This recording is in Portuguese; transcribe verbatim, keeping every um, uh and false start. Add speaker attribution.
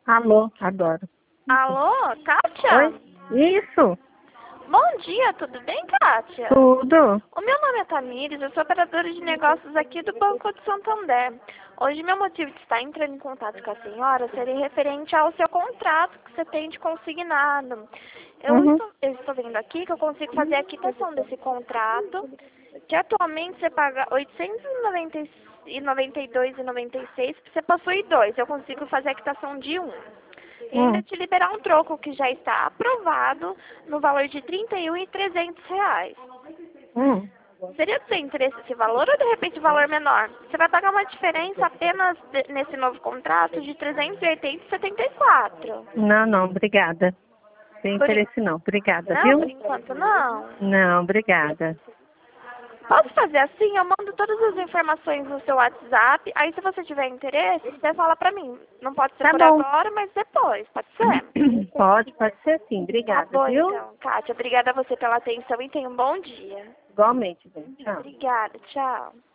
Speaker 1: Alô, adoro.
Speaker 2: Alô, Kátia?
Speaker 1: Oi? Isso,
Speaker 2: Bom dia, tudo bem, Kátia?
Speaker 1: tudo.
Speaker 2: O meu nome é Tamires, eu sou operadora de negócios aqui do Banco de Santander. Hoje meu motivo de estar entrando em contato com a senhora seria referente ao seu contrato que você tem de consignado. Eu
Speaker 1: Uhum.
Speaker 2: estou, eu estou vendo aqui que eu consigo fazer a quitação desse contrato, que atualmente você paga oitocentos e noventa e dois reais e noventa e seis centavos, você possui dois, eu consigo fazer a quitação de um. E ainda
Speaker 1: Hum.
Speaker 2: te liberar um troco que já está aprovado no valor de trinta e um mil e trezentos reais.
Speaker 1: Hum.
Speaker 2: Seria do seu interesse esse valor ou de repente valor menor? Você vai pagar uma diferença apenas de- nesse novo contrato de trezentos e oitenta reais e setenta e quatro centavos.
Speaker 1: Não, não, obrigada. Tem
Speaker 2: Por en-
Speaker 1: interesse não. Obrigada,
Speaker 2: Não, por
Speaker 1: viu?
Speaker 2: enquanto não.
Speaker 1: Não, obrigada.
Speaker 2: Posso fazer assim? Eu mando todas as informações no seu WhatsApp. Aí se você tiver interesse, você fala pra mim. Não pode ser
Speaker 1: Tá
Speaker 2: por
Speaker 1: bom.
Speaker 2: agora, mas depois. Pode ser?
Speaker 1: Pode, pode ser sim.
Speaker 2: Tá
Speaker 1: Obrigada,
Speaker 2: bom
Speaker 1: viu?
Speaker 2: então, Kátia. Obrigada a você pela atenção e tenha um bom dia.
Speaker 1: Igualmente, bem. Tchau.
Speaker 2: Obrigada, tchau.